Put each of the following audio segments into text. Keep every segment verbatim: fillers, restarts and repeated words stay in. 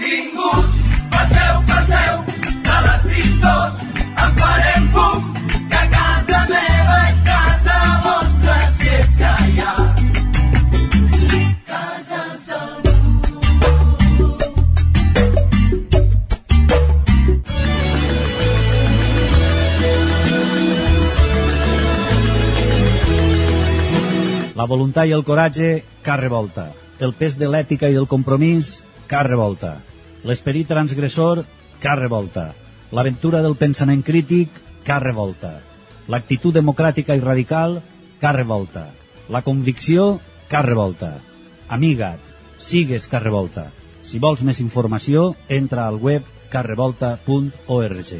benvinguts, passeu, passeu, de les tristors en farem fum, que casa meva és casa vostra, si és que hi ha cases d'algú. La voluntat i el coratge, car revolta. El pes de l'ètica i del compromís, car revolta. L'esperit transgressor, car revolta. L'aventura del pensament crític, car revolta. L'actitud democràtica i radical, car revolta. La convicció, car revolta. Amiga't, sigues car revolta. Si vols més informació, entra al web car revolta punt org.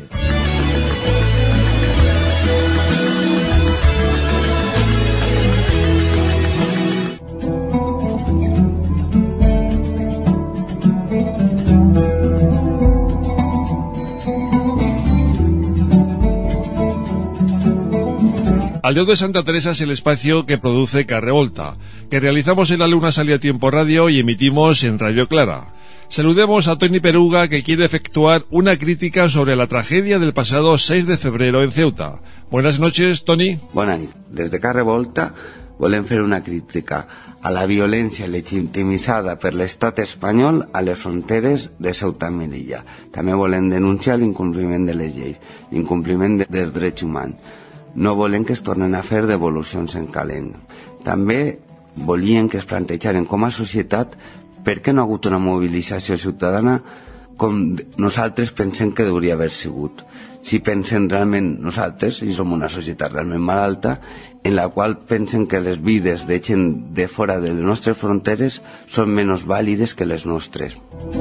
Al Dios de Santa Teresa es el espacio que produce Car Revolta, que realizamos en la Luna Salida Tiempo Radio y emitimos en Radio Clara. Saludemos a Toni Peruga, que quiere efectuar una crítica sobre la tragedia del pasado seis de febrero en Ceuta. Buenas noches, Toni. Buenas noches. Desde Car Revolta volem fer una crítica a la violència legitimitzada per l'estat espanyol a les fronteres de Ceuta i Melilla. També volem denunciar l'incompliment de les lleis, l'incompliment dels drets humans. No volem que es tornen a fer devolucions en calent. També volien que es plantejaren com a societat per què no ha hagut una mobilització ciutadana com nosaltres pensem que hauria haver sigut. Si pensem realment nosaltres, i som una societat realment malalta, en la qual pensen que les vides de gent de fora de les nostres fronteres són menys vàlides que les nostres.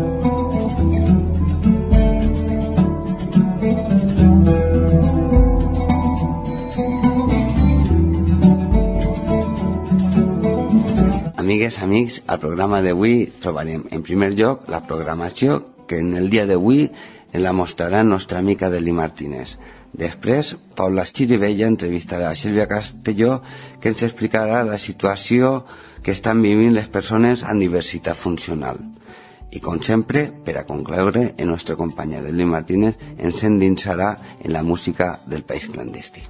Amigues, amics, al programa d'avui trobarem en primer lloc la programació que en el dia d'avui la mostrarà nostra amica Deli Martínez. Després, Paula Xirivella entrevistarà a Sílvia Castelló, que ens explicarà la situació que estan vivint les persones amb diversitat funcional. I com sempre, per a concloure, el nostre companya Deli Martínez ens endinsarà en la música del país clandestí.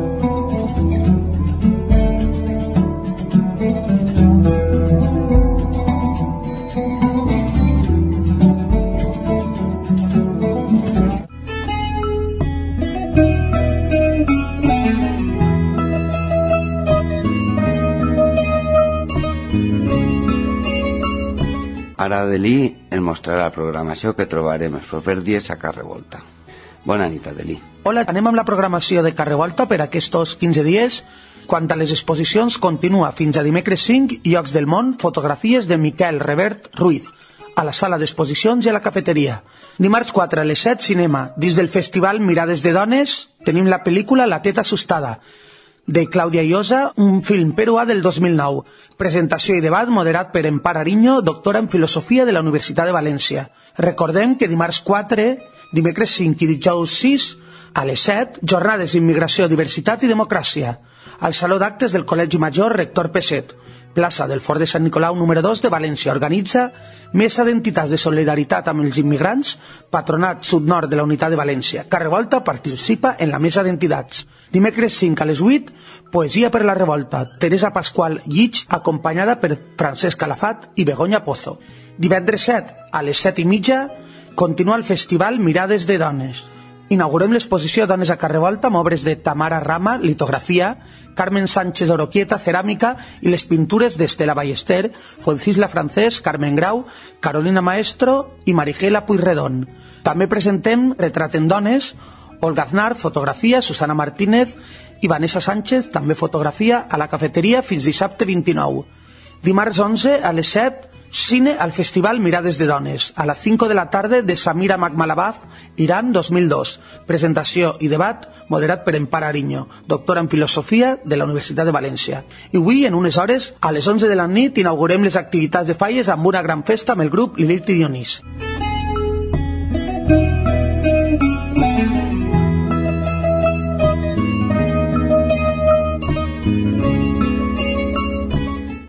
Ara Adelí ens mostrarà la programació que trobarem els propers dies a Car Revolta. Bona nit, Adelí. Hola, anem amb la programació de Car Revolta per aquests quinze dies. Quant a les exposicions, continua fins a dimecres cinc, Llocs del món, fotografies de Miquel Revert Ruiz, a la sala d'exposicions i a la cafeteria. Dimarts quatre a les set, cinema. Dins del festival Mirades de dones, tenim la pel·lícula La teta assustada, de Clàudia Llosa, un film peruà del dos mil nou. Presentació i debat moderat per Empar Ariño, doctora en Filosofia de la Universitat de València. Recordem que dimarts quatre, dimecres cinc i dijous sis, a les set, jornades d'immigració, diversitat i democràcia, al Saló d'Actes del Col·legi Major Rector Peset, plaça del Fort de Sant Nicolau número dos de València. Organitza Mesa d'Entitats de Solidaritat amb els Immigrants, Patronat Sud-Nord de la Unitat de València. Car Revolta participa en la Mesa d'Entitats. Dimecres cinc a les vuit, Poesia per la Revolta, Teresa Pasqual Llich, acompanyada per Francesc Calafat i Begoña Pozo. Divendres set a les set i mitja, continua el festival Mirades de dones. Inaugurem l'exposició Dones a Car Revolta amb obres de Tamara Rama, litografia, Carmen Sánchez Oroquieta, ceràmica, i les pintures d'Estela Ballester, Foncisla Francés, Carmen Grau, Carolina Maestro i Marigela Puigredon. També presentem Retrat en dones, Olga Aznar, fotografia, Susana Martínez i Vanessa Sánchez, també fotografia, a la cafeteria fins dissabte vint-i-nou. Dimarts onze a les set, cine al Festival Mirades de dones, a las cinco de la tarde de Samira Magmalabaf, Irán dos mil dos. Presentació i debat moderat per Empar Ariño, doctora en Filosofia de la Universitat de València. I avui, en unes hores, a les onze de la nit, inaugurem les activitats de Falles amb una gran festa amb el grup Lilith i Dionís.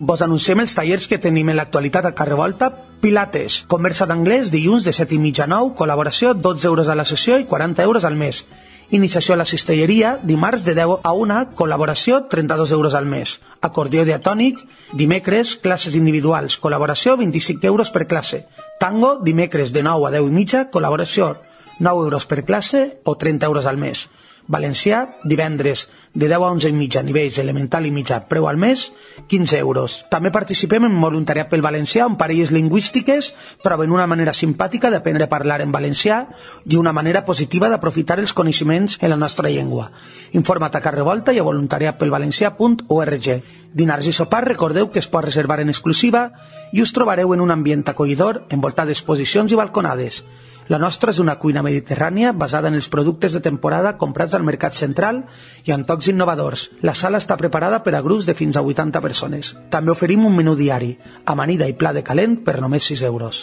Vos anunciem els tallers que tenim en l'actualitat a Carrer Volta. Pilates, conversa d'anglès, dilluns de set i mitja a nou, col·laboració, dotze euros a la sessió i quaranta euros al mes. Iniciació a la cistelleria, dimarts de deu a una, col·laboració, trenta-dos euros al mes. Acordió diatònic, dimecres, classes individuals, col·laboració, vint-i-cinc euros per classe. Tango, dimecres de nou a deu i mitja, col·laboració, nou euros per classe o trenta euros al mes. Valencià, divendres de deu a onze i mitja, nivells elemental i mitjà, preu al mes, quinze euros. També participem en voluntariat pel valencià, on parelles lingüístiques troben una manera simpàtica d'aprendre a parlar en valencià i una manera positiva d'aprofitar els coneixements en la nostra llengua. Informa't a Carrer Volta i a voluntariatpelvalencià punt org. Dinars i sopars, recordeu que es pot reservar en exclusiva i us trobareu en un ambient acollidor envoltat d'exposicions i balconades. La nostra és una cuina mediterrània basada en els productes de temporada comprats al mercat central i amb tocs innovadors. La sala està preparada per a grups de fins a vuitanta persones. També oferim un menú diari, amanida i pla de calent per només sis euros.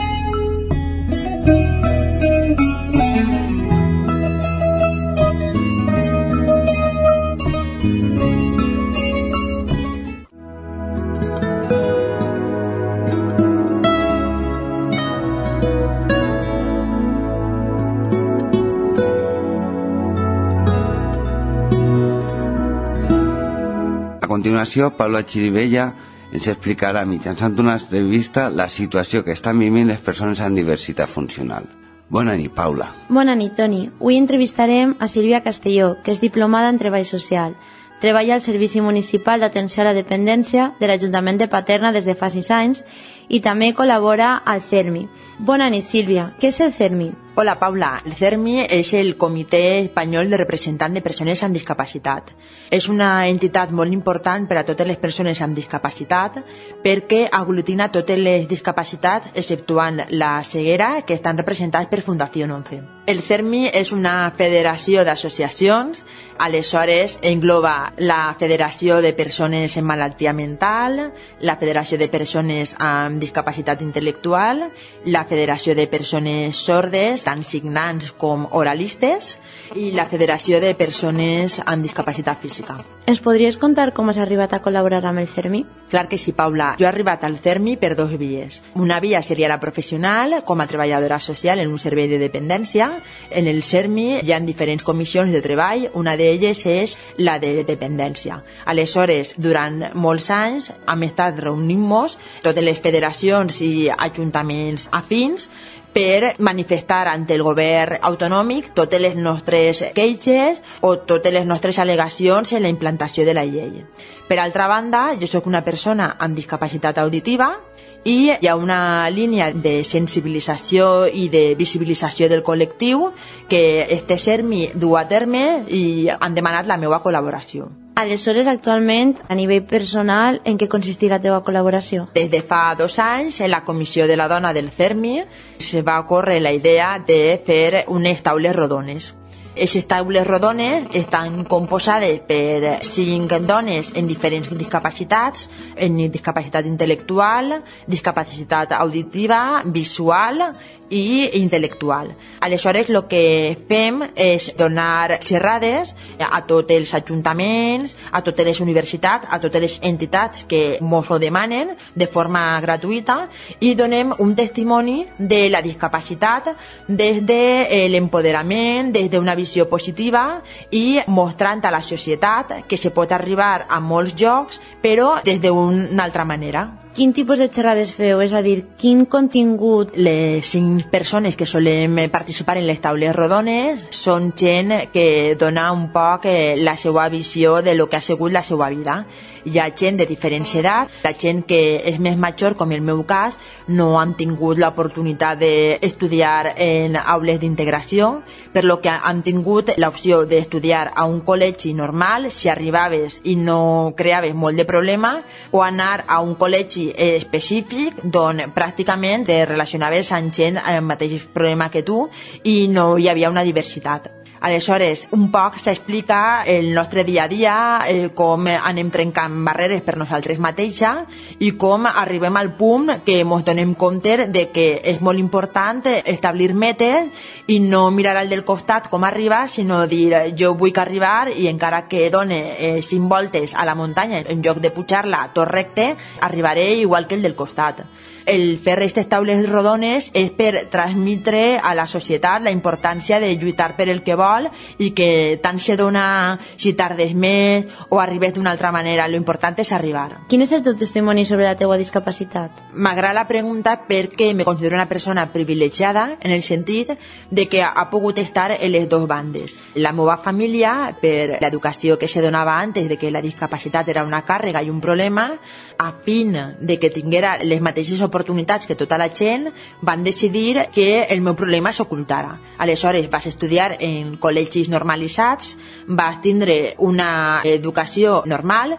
A continuació, Paula Chirivella ens explicarà mitjançant una entrevista la situació que estan vivint les persones amb diversitat funcional. Bona nit, Paula. Bona nit, Toni. Avui entrevistarem a Sílvia Castelló, que és diplomada en Treball Social. Treballa al Servici Municipal d'Atenció a la Dependència de l'Ajuntament de Paterna des de fa sis anys i també col·labora al CERMI. Bona nit, Sílvia. Què és el CERMI? Hola, Paula. El CERMI és el Comitè Espanyol de Representants de Persones amb Discapacitat. És una entitat molt important per a totes les persones amb discapacitat perquè aglutina totes les discapacitats exceptuant la ceguera, que estan representades per Fundació once. El CERMI és una federació d'associacions, aleshores engloba la Federació de Persones amb Malaltia Mental, la Federació de Persones amb Discapacitat Intel·lectual, la Federació de Persones Sordes, tant signants com oralistes, i la Federació de Persones amb Discapacitat Física. Ens podries contar com has arribat a col·laborar amb el CERMI? Clar que sí, Paula. Jo he arribat al CERMI per dos vies. Una via seria la professional, com a treballadora social en un servei de dependència. En el CERMI hi ha diferents comissions de treball, una d'elles és la de dependència. Aleshores, durant molts anys hem estat reunint-nos totes les federacions i ajuntaments afins per manifestar ante el govern autonòmic totes les nostres queixes o totes les nostres al·legacions en la implantació de la llei. Per altra banda, jo soc una persona amb discapacitat auditiva i hi ha una línia de sensibilització i de visibilització del col·lectiu que este CERMI du a terme i han demanat la meva col·laboració. Aleshores, actualment, a nivell personal, en què consistirà la teva col·laboració? Des de fa dos anys, en la Comissió de la Dona del CERMI, se va ocórrer la idea de fer unes taules rodones. Aquestes taules rodones estan composades per cinc dones en diferents discapacitats, en discapacitat intel·lectual, discapacitat auditiva, visual i intel·lectual. Aleshores, el que fem és donar xerrades a tots els ajuntaments, a totes les universitats, a totes les entitats que ens ho demanen de forma gratuïta i donem un testimoni de la discapacitat des de l'empoderament, des d'una visió positiva i mostrant a la societat que se pot arribar a molts llocs, però des d'una altra manera. Quin tipus de xerrades feu? És a dir, quin contingut? Les cinc persones que solem participar en les taules rodones són gent que dona un poc la seva visió de lo que ha sigut la seva vida. Hi ha gent de diferents edats, la gent que és més major, com el meu cas, no han tingut l'oportunitat d'estudiar en aules d'integració, per lo que han tingut l'opció d'estudiar a un col·legi normal, si arribaves i no creaves molt de problema, o anar a un col·legi metge específic d'on pràcticament te relacionaves amb gent amb el mateix problema que tu i no hi havia una diversitat. Aleshores, un poc s'explica el nostre dia a dia, el com anem trencant barreres per nosaltres mateixa i com arribem al punt que ens donem compte de que és molt important establir metes i no mirar al del costat com arriba, sinó dir jo vull que arribar i encara que done eh, cinc voltes a la muntanya en lloc de pujar-la tot recte, arribaré igual que el del costat. El fer aquestes taules rodones és per transmetre a la societat la importància de lluitar per el que vol i que tant se dona si tardes més o arribes d'una altra manera, lo important és arribar. Quin és el teu testimoni sobre la teua discapacitat? M'agrada la pregunta perquè me considero una persona privilegiada en el sentit de que ha pogut estar en les dues bandes. La meva família, per l'educació que se donava antes de que la discapacitat era una càrrega i un problema, a fin de que tinguera les mateixes oportunitats que tota la gent, van decidir que el meu problema s'ocultara. Aleshores vas estudiar en col·legis normalitzats, vas tindre una educació normal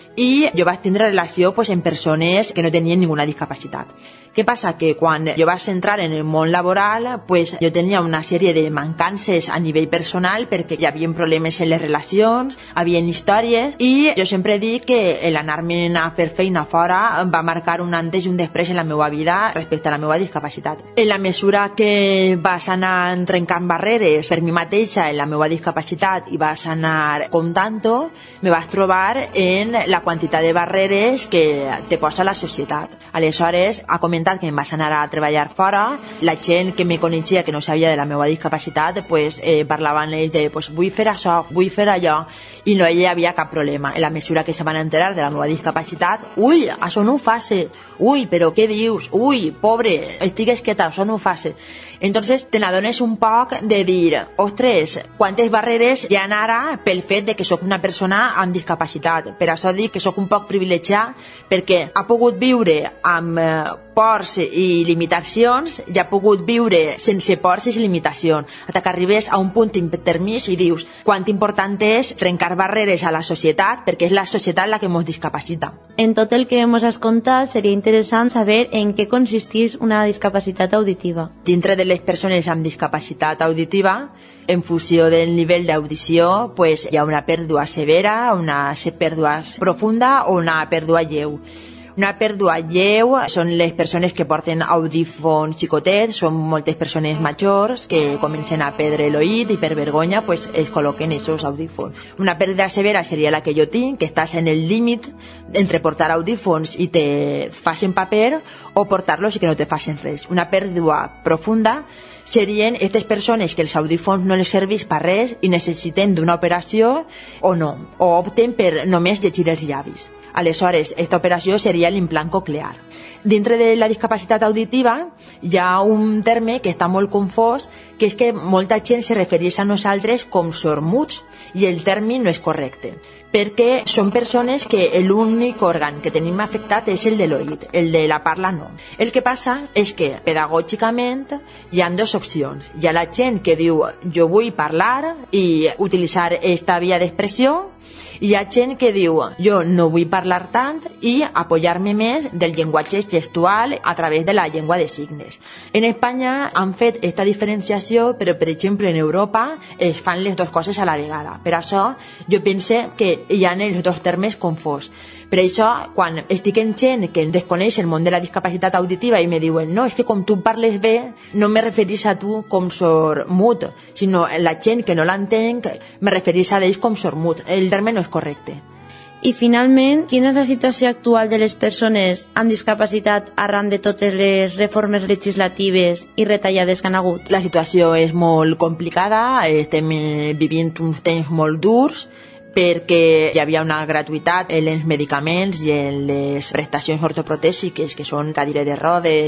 i jo vaig tindre relació pues, amb persones que no tenien ninguna discapacitat. Què passa? Que quan jo vaig entrar en el món laboral, pues, jo tenia una sèrie de mancances a nivell personal perquè hi havia problemes en les relacions, hi havia històries, i jo sempre dic que l'anar-me a fer feina fora va marcar un antes i un després en la meva vida respecte a la meva discapacitat. En la mesura que vas anar trencant barreres per mi mateixa en la meva discapacitat i vas anar comptant-ho, me vas trobar en la quantitat de barreres que te posa la societat. Aleshores, ha comentat que em vas anar a treballar fora, la gent que me coneixia que no sabia de la meva discapacitat pues, eh, parlaven ells de pues, vull fer això, vull fer allò, i no hi havia cap problema. En la mesura que se van enterar de la meva discapacitat, ui, això no ho faci, ui, però què dius, ui, pobre, estigues quieta, això no ho faci. Entonces te n'adones un poc de dir, ostres, quantes barreres hi ha ara pel fet de que sóc una persona amb discapacitat. Per això dic que sóc un poc privilegiat perquè ha pogut viure amb eh, pors i limitacions, ja ha pogut viure sense pors i limitacions, fins que arribes a un punt intermig i dius quant important és trencar barreres a la societat perquè és la societat la que ens discapacita. En tot el que ens has contat, seria interessant saber en què consisteix una discapacitat auditiva. Dintre de les persones amb discapacitat auditiva, en funció del nivell d'audició, pues, hi ha una pèrdua severa, una pèrdua profunda o una pèrdua lleu. Una pèrdua lleu són les persones que porten audífons xicotets, són moltes persones majors que comencen a perdre l'oït i per vergonya pues, es col·loquen aquests audífons. Una pèrdua severa seria la que jo tinc, que estàs en el límit entre portar audífons i te facin paper o portar-los i que no te facin res. Una pèrdua profunda serien aquestes persones que els audífons no les serveix per res i necessiten d'una operació o no, o opten per només llegir els llavis. Aleshores, aquesta operació seria l'implant coclear. Dintre de la discapacitat auditiva hi ha un terme que està molt confós, que és que molta gent se refereix a nosaltres com sormuts i el terme no és correcte, perquè són persones que l'únic òrgan que tenim afectat és el de l'oït, el de la parla no. El que passa és que pedagògicament hi ha dues opcions. Hi ha la gent que diu jo vull parlar i utilitzar aquesta via d'expressió, i hi ha gent que diu jo no vull parlar tant i apoyar-me més del llenguatge gestual a través de la llengua de signes. En Espanya han fet aquesta diferenciació, però per exemple en Europa es fan les dues coses a la vegada. Per això jo pense que hi ha els dos termes confós. Per això, quan estic en gent que desconeix el món de la discapacitat auditiva i me diuen no, és que com tu parles bé, no me referís a tu com sordmut, sinó la gent que no l'entenc me referís a ells com sordmut. El terme no és correcte. I finalment, quina és la situació actual de les persones amb discapacitat arran de totes les reformes legislatives i retallades que han hagut? La situació és molt complicada, estem vivint uns temps molt durs, perquè hi havia una gratuïtat en els medicaments i en les prestacions ortoprotèsiques, que són cadires de rodes,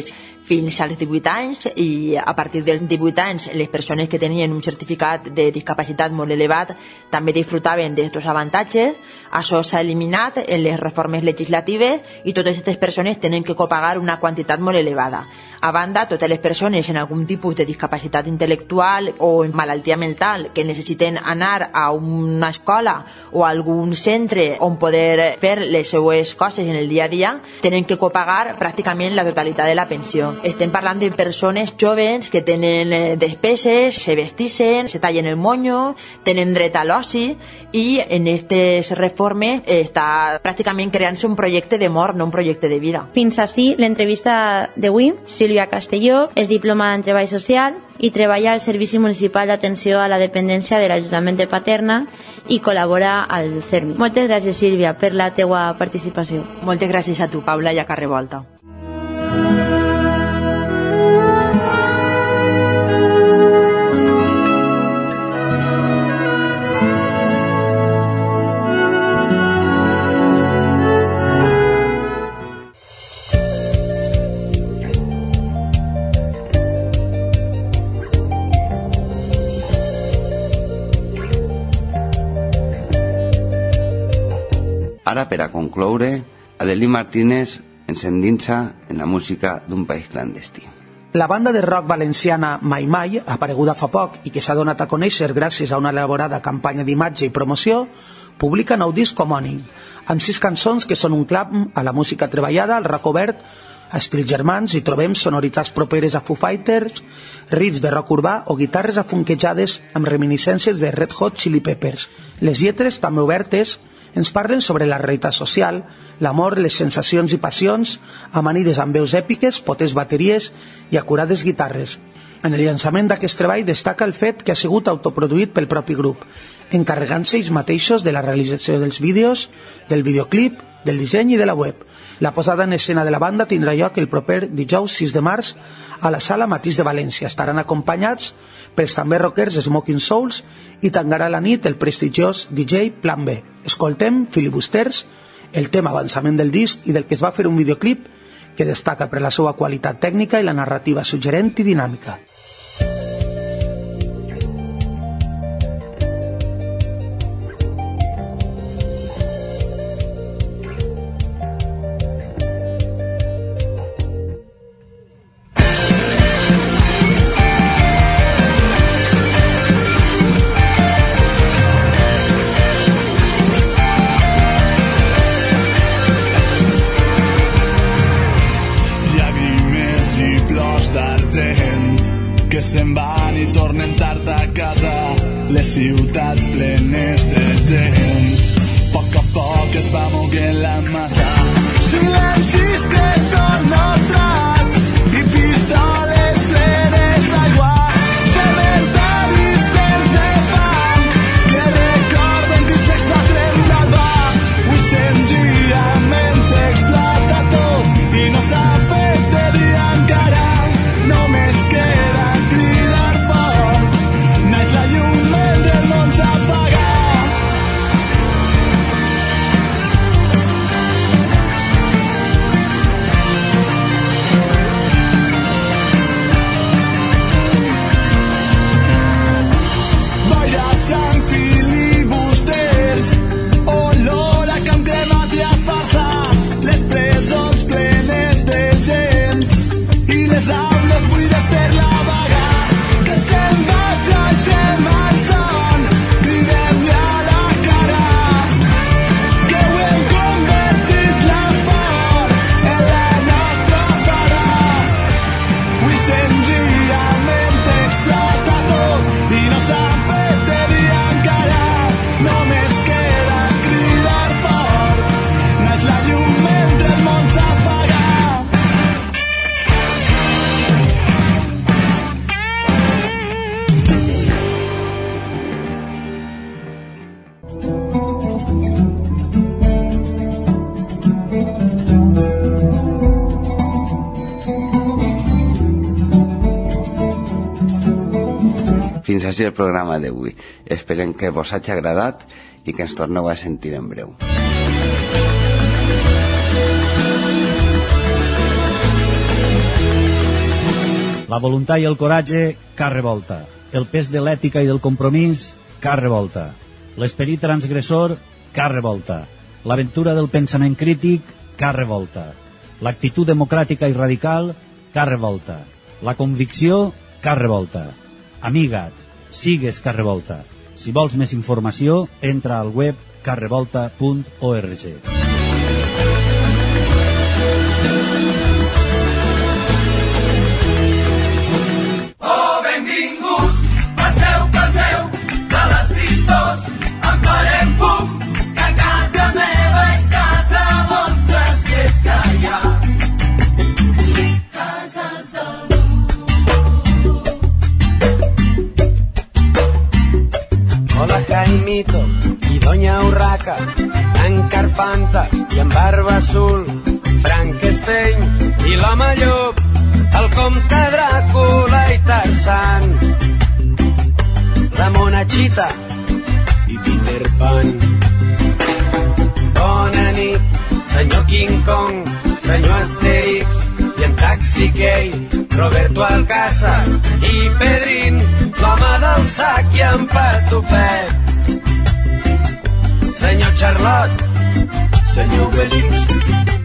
fins als divuit anys, i a partir dels divuit anys les persones que tenien un certificat de discapacitat molt elevat també disfrutaven d'aquests avantatges. Això s'ha eliminat en les reformes legislatives i totes aquestes persones tenen que copagar una quantitat molt elevada. A banda, totes les persones amb algun tipus de discapacitat intel·lectual o malaltia mental que necessiten anar a una escola o a algun centre on poder fer les seues coses en el dia a dia tenen que copagar pràcticament la totalitat de la pensió. Estem parlant de persones joves que tenen despeses, se vestixen, se tallen el monyo, tenen dret a l'oci, i en aquestes reformes està pràcticament creant-se un projecte de mort, no un projecte de vida. Fins així l'entrevista d'avui. Sílvia Castelló és diplomada en treball social i treballa al Servici Municipal d'Atenció a la Dependència de l'Ajuntament de Paterna i col·labora al CERMI. Moltes gràcies, Sílvia, per la teua participació. Moltes gràcies a tu, Paula, i a Carrer Volta. Ara, per a concloure, Adelí Martínez ens endinsa en la música d'un país clandestí. La banda de rock valenciana Mai Mai, apareguda fa poc i que s'ha donat a conèixer gràcies a una elaborada campanya d'imatge i promoció, publica nou disc homònim, amb sis cançons que són un clam a la música treballada, al rock obert, a estils germans, hi trobem sonoritats properes a Foo Fighters, riffs de rock urbà o guitarres afunquejades amb reminiscències de Red Hot Chili Peppers. Les lletres, també obertes, ens parlen sobre la realitat social, l'amor, les sensacions i passions, amanides amb veus èpiques, potents bateries i acurades guitarres. En el llançament d'aquest treball destaca el fet que ha sigut autoproduït pel propi grup, encarregant-se ells mateixos de la realització dels vídeos, del videoclip, del disseny i de la web. La posada en escena de la banda tindrà lloc el proper dijous sis de març a la Sala Matís de València. Estaran acompanyats pels també rockers Smoking Souls i tangarà la nit el prestigiós D J Plan B. Escoltem Filibusters, el tema avançament del disc i del que es va fer un videoclip que destaca per la seva qualitat tècnica i la narrativa suggerent i dinàmica. Ciutats plenes de gent, a poc a poc es va moguent la massa. Silencis que són nostrats i pistoles plenes d'aigua, cementaris plens de fang que recorden que s'extratrem d'alba. Avui senzillament explota tot i no s'ha fet de dia encara. Només queda cridar fort, naix la llum mentre el món s'apaga. Boira, sang, filibusters, olor a camp cremat i a farsa, les presons plenes de gent i les aules buides per la vaga. Que se'n vaig a xemar el son, cridem-li a la cara que ho hem convertit la por en la nostra fara. Avui senzillament explota tot i no s'han fet de dia encara. Només queda cridar fort, naix la llum mentre el món s'apaga. Fins així el programa d'avui. Esperem que vos hagi agradat i que ens torneu a sentir en breu. La voluntat i el coratge, car revolta. El pes de l'ètica i del compromís, car revolta. L'esperit transgressor, car revolta. L'aventura del pensament crític, car revolta. L'actitud democràtica i radical, car revolta. La convicció, car revolta. Amiga't, sigues car revolta. Si vols més informació, entra al web car revolta punt org. Oh, benvinguts, passeu, passeu, de les tristors en farem fum, que casa meva és casa vostra, si és que hi ha cases d'algú. Hola Jaimito i Doña Urraca, en Carpanta i en Barba Azul, Frankenstein i l'home llop, el comte Dràcula i Tarzan, la Monachita i Peter Pan. Bona nit, senyor King Kong, senyor Asterix i en Taxi Gay, Roberto Alcázar i Pedrín, l'home del sac i en Patufet. Senyor Charlot, senyor Obelix,